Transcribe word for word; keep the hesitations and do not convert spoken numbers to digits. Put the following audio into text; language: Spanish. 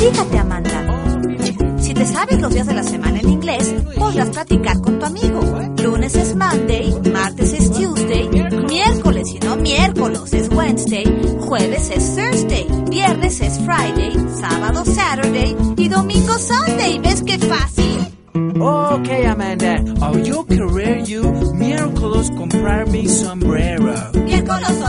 Fíjate, Amanda, si te sabes los días de la semana en inglés, podrás platicar con tu amigo. Lunes es Monday, martes es Tuesday, miércoles y no miércoles es Wednesday, jueves es Thursday, viernes es Friday, sábado Saturday y domingo Sunday. ¿Ves qué fácil? Okay, Amanda. Oh, yo querer you miércoles comprar mi sombrero. Miércoles